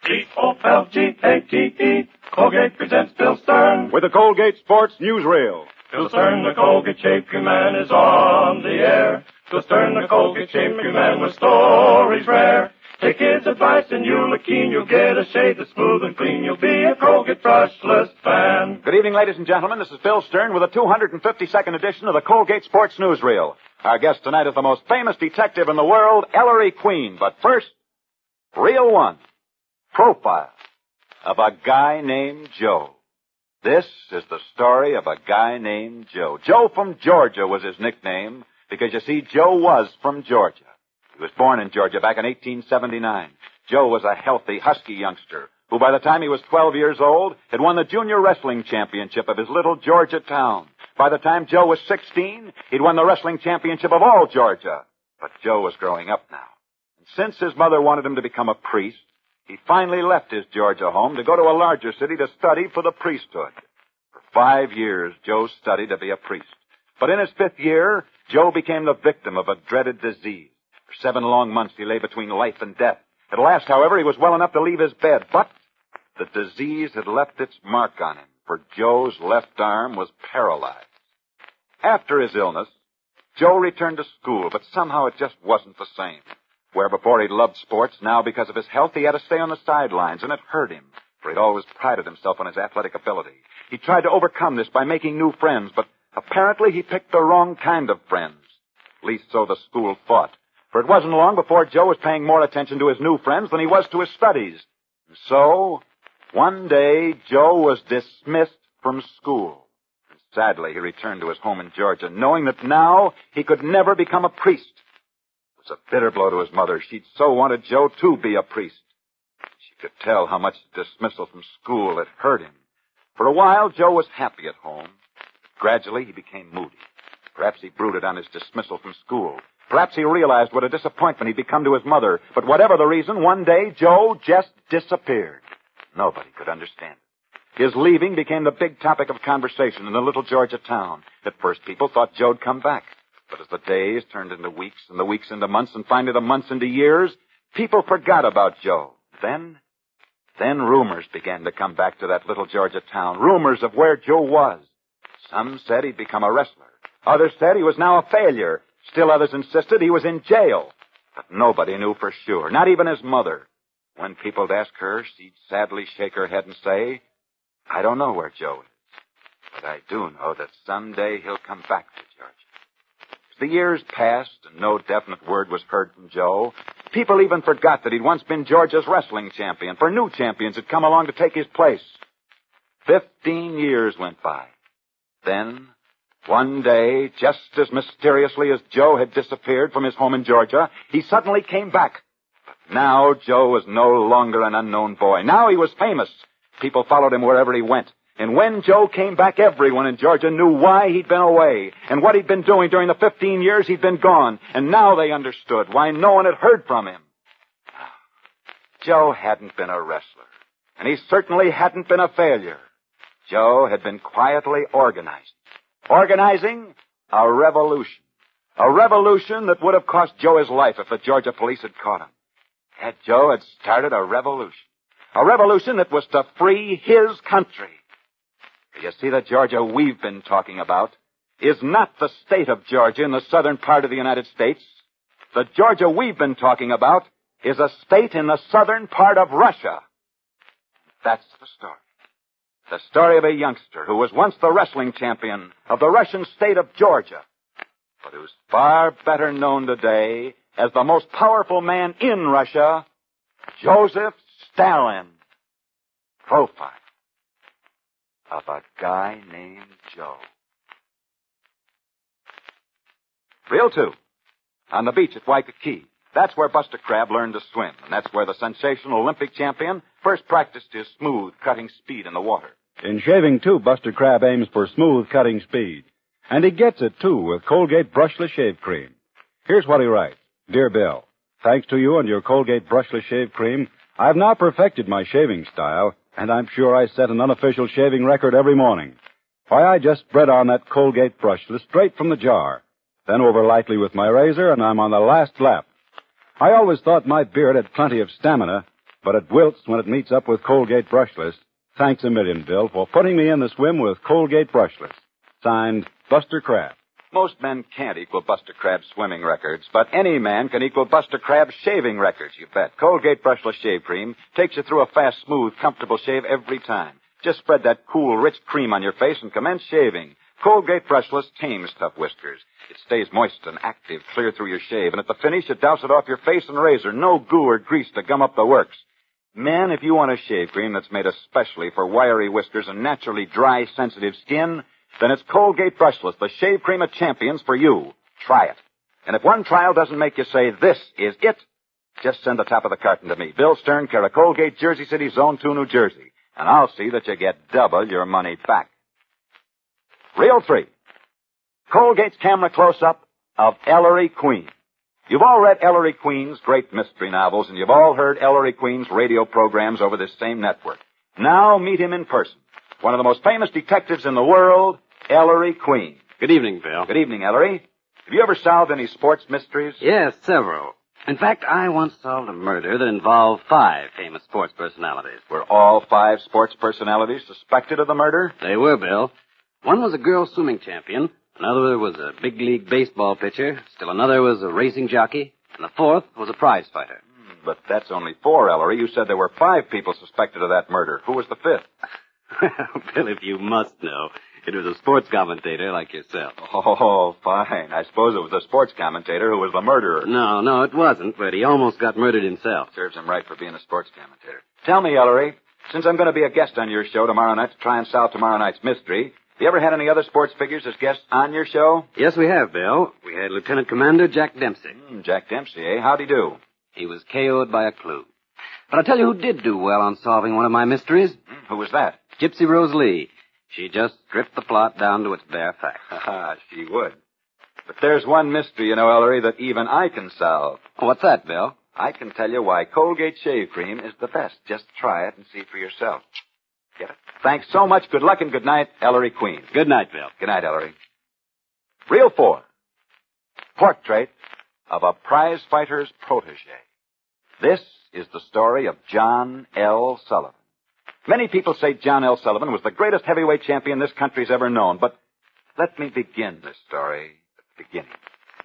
Colgate-O-L-G-A-T-E. Colgate presents Bill Stern. With the Colgate Sports Newsreel. Bill Stern, the Colgate Shapery Man, is on the air. Bill Stern, the Colgate Shapery Man, with stories rare. Take his advice and you'll look keen. You'll get a shave that's smooth and clean. You'll be a Colgate brushless fan. Good evening, ladies and gentlemen. This is Bill Stern with the 252nd edition of the Colgate Sports Newsreel. Our guest tonight is the most famous detective in the world, Ellery Queen. But first, Reel 1. Profile of a guy named Joe. This is the story of a guy named Joe. Joe from Georgia was his nickname because, you see, Joe was from Georgia. He was born in Georgia back in 1879. Joe was a healthy, husky youngster who, by the time he was 12 years old, had won the junior wrestling championship of his little Georgia town. By the time Joe was 16, he'd won the wrestling championship of all Georgia. But Joe was growing up now. And since his mother wanted him to become a priest, he finally left his Georgia home to go to a larger city to study for the priesthood. For 5 years, Joe studied to be a priest. But in his 5th year, Joe became the victim of a dreaded disease. For 7 long months, he lay between life and death. At last, however, he was well enough to leave his bed. But the disease had left its mark on him, for Joe's left arm was paralyzed. After his illness, Joe returned to school, but somehow it just wasn't the same. Where before he'd loved sports, now because of his health, he had to stay on the sidelines, and it hurt him, for he'd always prided himself on his athletic ability. He tried to overcome this by making new friends, but apparently he picked the wrong kind of friends. At least so the school thought. For it wasn't long before Joe was paying more attention to his new friends than he was to his studies. And so, one day, Joe was dismissed from school. And sadly, he returned to his home in Georgia, knowing that now he could never become a priest. It was a bitter blow to his mother. She'd so wanted Joe to be a priest. She could tell how much the dismissal from school had hurt him. For a while, Joe was happy at home. Gradually, he became moody. Perhaps he brooded on his dismissal from school. Perhaps he realized what a disappointment he'd become to his mother. But whatever the reason, one day, Joe just disappeared. Nobody could understand it. His leaving became the big topic of conversation in the little Georgia town. At first, people thought Joe'd come back. But as the days turned into weeks, and the weeks into months, and finally the months into years, people forgot about Joe. Then rumors began to come back to that little Georgia town. Rumors of where Joe was. Some said he'd become a wrestler. Others said he was now a failure. Still others insisted he was in jail. But nobody knew for sure, not even his mother. When people'd ask her, she'd sadly shake her head and say, "I don't know where Joe is. But I do know that someday he'll come back to Georgia." As the years passed and no definite word was heard from Joe, people even forgot that he'd once been Georgia's wrestling champion, for new champions had come along to take his place. 15 years went by. Then, one day, just as mysteriously as Joe had disappeared from his home in Georgia, he suddenly came back. But now Joe was no longer an unknown boy. Now he was famous. People followed him wherever he went. And when Joe came back, everyone in Georgia knew why he'd been away and what he'd been doing during the 15 years he'd been gone. And now they understood why no one had heard from him. Joe hadn't been a wrestler, and he certainly hadn't been a failure. Joe had been quietly organizing a revolution. A revolution that would have cost Joe his life if the Georgia police had caught him. Yet Joe had started a revolution. A revolution that was to free his country. You see, the Georgia we've been talking about is not the state of Georgia in the southern part of the United States. The Georgia we've been talking about is a state in the southern part of Russia. That's the story. The story of a youngster who was once the wrestling champion of the Russian state of Georgia, but who's far better known today as the most powerful man in Russia, Joseph Stalin. Profile of a guy named Joe. Reel 2. On the beach at Waikiki. That's where Buster Crabbe learned to swim, and that's where the sensational Olympic champion first practiced his smooth, cutting speed in the water. In shaving, too, Buster Crabbe aims for smooth cutting speed. And he gets it, too, with Colgate Brushless Shave Cream. Here's what he writes. Dear Bill, thanks to you and your Colgate Brushless Shave Cream, I've now perfected my shaving style, and I'm sure I set an unofficial shaving record every morning. Why, I just spread on that Colgate Brushless straight from the jar, then over lightly with my razor, and I'm on the last lap. I always thought my beard had plenty of stamina, but it wilts when it meets up with Colgate Brushless. Thanks a million, Bill, for putting me in the swim with Colgate Brushless. Signed, Buster Crabbe. Most men can't equal Buster Crabbe's swimming records, but any man can equal Buster Crabbe's shaving records, you bet. Colgate Brushless Shave Cream takes you through a fast, smooth, comfortable shave every time. Just spread that cool, rich cream on your face and commence shaving. Colgate Brushless tames tough whiskers. It stays moist and active clear through your shave, and at the finish, you douse it off your face and razor. No goo or grease to gum up the works. Men, if you want a shave cream that's made especially for wiry whiskers and naturally dry, sensitive skin, then it's Colgate Brushless, the shave cream of champions for you. Try it. And if one trial doesn't make you say, this is it, just send the top of the carton to me. Bill Stern, care of Colgate, Jersey City, Zone 2, New Jersey. And I'll see that you get double your money back. Reel 3. Colgate's camera close-up of Ellery Queen. You've all read Ellery Queen's great mystery novels, and you've all heard Ellery Queen's radio programs over this same network. Now meet him in person. One of the most famous detectives in the world, Ellery Queen. Good evening, Bill. Good evening, Ellery. Have you ever solved any sports mysteries? Yes, several. In fact, I once solved a murder that involved 5 famous sports personalities. Were all 5 sports personalities suspected of the murder? They were, Bill. One was a girls' swimming champion. Another was a big league baseball pitcher. Still another was a racing jockey. And the 4th was a prize fighter. But that's only 4, Ellery. You said there were 5 people suspected of that murder. Who was the 5th? Well, Bill, if you must know, it was a sports commentator like yourself. Oh, fine. I suppose it was the sports commentator who was the murderer. No, it wasn't, but he almost got murdered himself. Serves him right for being a sports commentator. Tell me, Ellery, since I'm going to be a guest on your show tomorrow night to try and solve tomorrow night's mystery, have you ever had any other sports figures as guests on your show? Yes, we have, Bill. We had Lieutenant Commander Jack Dempsey. Jack Dempsey, eh? How'd he do? He was KO'd by a clue. But I'll tell you who did do well on solving one of my mysteries. Who was that? Gypsy Rose Lee. She just stripped the plot down to its bare facts. She would. But there's one mystery, you know, Ellery, that even I can solve. What's that, Bill? I can tell you why Colgate Shave Cream is the best. Just try it and see for yourself. Get it? Thanks so much. Good luck and good night, Ellery Queen. Good night, Bill. Good night, Ellery. Reel 4. Portrait of a prize fighter's protege. This is the story of John L. Sullivan. Many people say John L. Sullivan was the greatest heavyweight champion this country's ever known, but let me begin this story at the beginning.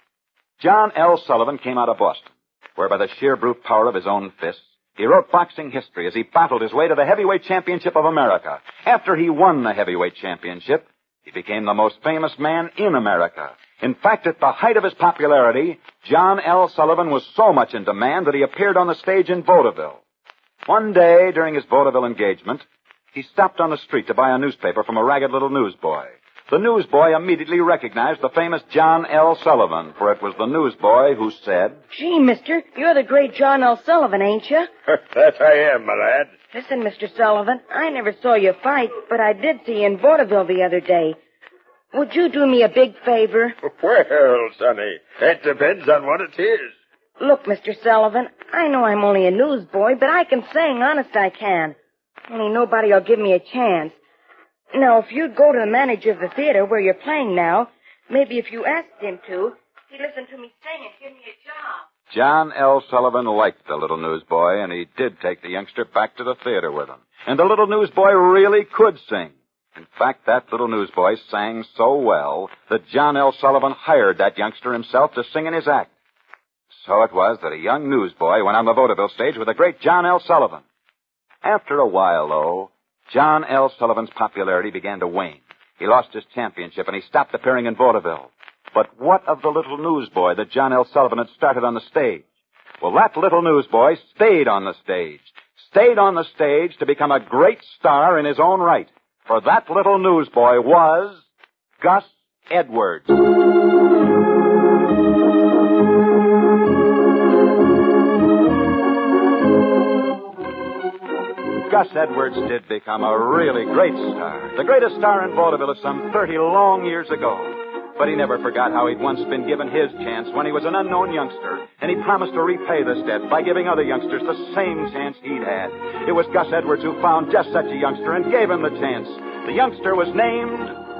John L. Sullivan came out of Boston, where by the sheer brute power of his own fists, he wrote boxing history as he battled his way to the heavyweight championship of America. After he won the heavyweight championship, he became the most famous man in America. In fact, at the height of his popularity, John L. Sullivan was so much in demand that he appeared on the stage in vaudeville. One day, during his vaudeville engagement, he stopped on the street to buy a newspaper from a ragged little newsboy. The newsboy immediately recognized the famous John L. Sullivan, for it was the newsboy who said, "Gee, mister, you're the great John L. Sullivan, ain't you?" That I am, my lad. Listen, Mr. Sullivan, I never saw you fight, but I did see you in vaudeville the other day. Would you do me a big favor? Well, sonny, that depends on what it is. Look, Mr. Sullivan, I know I'm only a newsboy, but I can sing, honest I can. Only nobody'll give me a chance. Now, if you'd go to the manager of the theater where you're playing now, maybe if you asked him to, he'd listen to me sing and give me a job. John L. Sullivan liked the little newsboy, and he did take the youngster back to the theater with him. And the little newsboy really could sing. In fact, that little newsboy sang so well that John L. Sullivan hired that youngster himself to sing in his act. So it was that a young newsboy went on the vaudeville stage with the great John L. Sullivan. After a while, though, John L. Sullivan's popularity began to wane. He lost his championship, and he stopped appearing in vaudeville. But what of the little newsboy that John L. Sullivan had started on the stage? Well, that little newsboy stayed on the stage. Stayed on the stage to become a great star in his own right. For that little newsboy was Gus Edwards. Gus Edwards did become a really great star. The greatest star in vaudeville of some 30 long years ago. But he never forgot how he'd once been given his chance when he was an unknown youngster, and he promised to repay this debt by giving other youngsters the same chance he'd had. It was Gus Edwards who found just such a youngster and gave him the chance. The youngster was named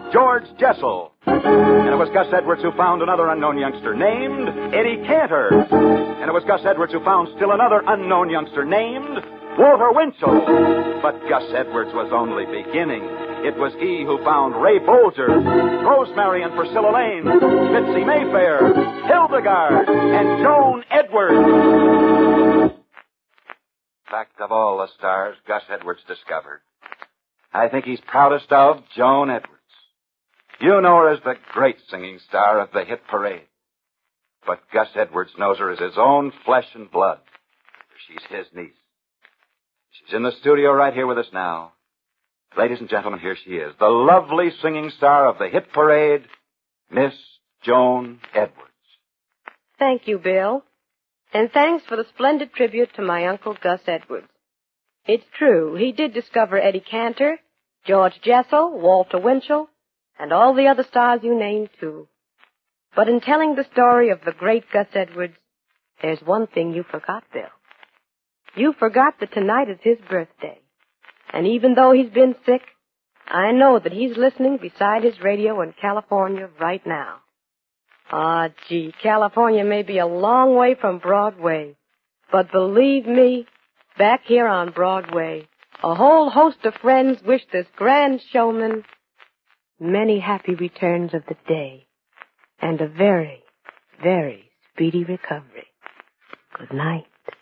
George Jessel. And it was Gus Edwards who found another unknown youngster named Eddie Cantor. And it was Gus Edwards who found still another unknown youngster named Walter Winchell. But Gus Edwards was only beginning. It was he who found Ray Bolger, Rosemary and Priscilla Lane, Mitzi Mayfair, Hildegard, and Joan Edwards. Fact of all the stars Gus Edwards discovered, I think he's proudest of Joan Edwards. You know her as the great singing star of the hit parade. But Gus Edwards knows her as his own flesh and blood. She's his niece. She's in the studio right here with us now. Ladies and gentlemen, here she is, the lovely singing star of the hit parade, Miss Joan Edwards. Thank you, Bill. And thanks for the splendid tribute to my Uncle Gus Edwards. It's true, he did discover Eddie Cantor, George Jessel, Walter Winchell, and all the other stars you named, too. But in telling the story of the great Gus Edwards, there's one thing you forgot, Bill. You forgot that tonight is his birthday. And even though he's been sick, I know that he's listening beside his radio in California right now. Ah, gee, California may be a long way from Broadway, but believe me, back here on Broadway, a whole host of friends wish this grand showman many happy returns of the day and a very, very speedy recovery. Good night.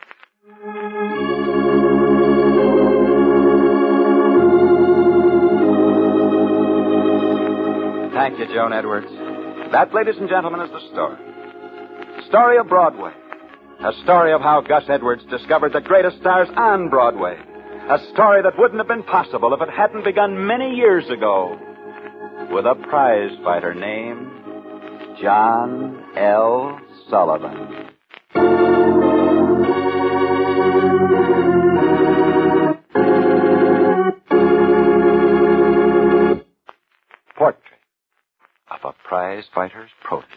Thank you, Joan Edwards. That, ladies and gentlemen, is the story. Story of Broadway. A story of how Gus Edwards discovered the greatest stars on Broadway. A story that wouldn't have been possible if it hadn't begun many years ago with a prize fighter named John L. Sullivan. Portrait of a prize fighter's protege.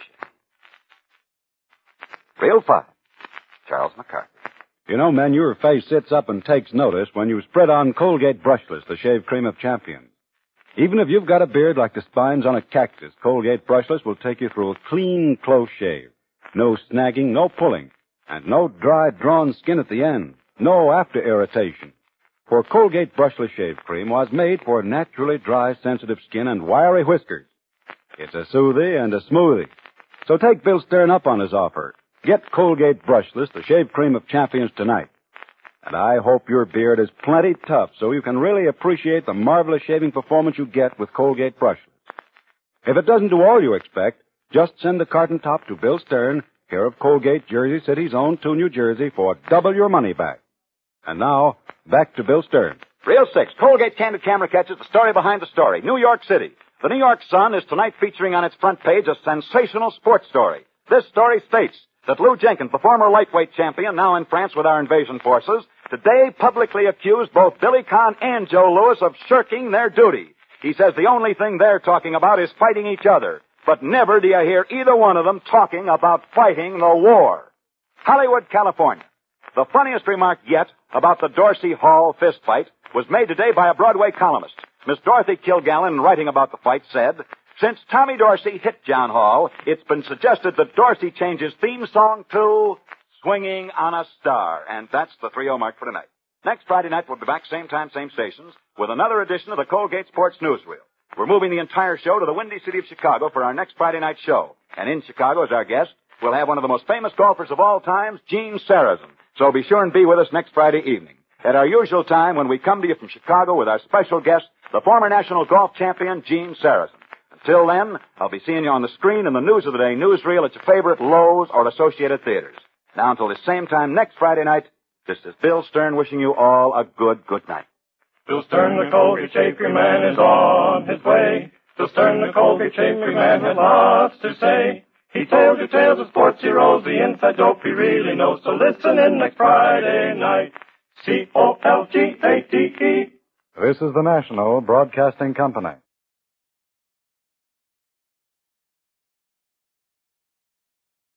Reel 5, Charles McCarthy. You know, men, your face sits up and takes notice when you spread on Colgate Brushless, the shave cream of champions. Even if you've got a beard like the spines on a cactus, Colgate Brushless will take you through a clean, close shave. No snagging, no pulling, and no dry, drawn skin at the end. No after irritation. For Colgate Brushless Shave Cream was made for naturally dry, sensitive skin and wiry whiskers. It's a soothie and a smoothie. So take Bill Stern up on his offer. Get Colgate Brushless, the shave cream of champions, tonight. And I hope your beard is plenty tough so you can really appreciate the marvelous shaving performance you get with Colgate Brushless. If it doesn't do all you expect, just send the carton top to Bill Stern, care of Colgate, Jersey City's own 2 New Jersey, for double your money back. And now, back to Bill Stern. Reel 6, Colgate Candid Camera catches the story behind the story. New York City. The New York Sun is tonight featuring on its front page a sensational sports story. This story states that Lou Jenkins, the former lightweight champion, now in France with our invasion forces, today publicly accused both Billy Conn and Joe Louis of shirking their duty. He says the only thing they're talking about is fighting each other. But never do you hear either one of them talking about fighting the war. Hollywood, California. The funniest remark yet about the Dorsey Hall fist fight was made today by a Broadway columnist. Miss Dorothy Kilgallen, writing about the fight, said, "Since Tommy Dorsey hit John Hall, it's been suggested that Dorsey change his theme song to Swinging on a Star." And that's the 3-0 mark for tonight. Next Friday night, we'll be back same time, same stations, with another edition of the Colgate Sports Newsreel. We're moving the entire show to the Windy City of Chicago for our next Friday night show. And in Chicago, as our guest, we'll have one of the most famous golfers of all time, Gene Sarazen. So be sure and be with us next Friday evening at our usual time when we come to you from Chicago with our special guest, the former national golf champion, Gene Sarazen. Until then, I'll be seeing you on the screen in the News of the Day newsreel at your favorite Lowe's or Associated Theaters. Now, until the same time next Friday night, this is Bill Stern wishing you all a good night. Bill Stern, the Colgate Shave Cream Man, is on his way. Bill Stern, the Colgate Shave Cream Man, has lots to say. He told you tales of sports heroes, the inside dope he really knows. So listen in next Friday night. Colgate. This is the National Broadcasting Company.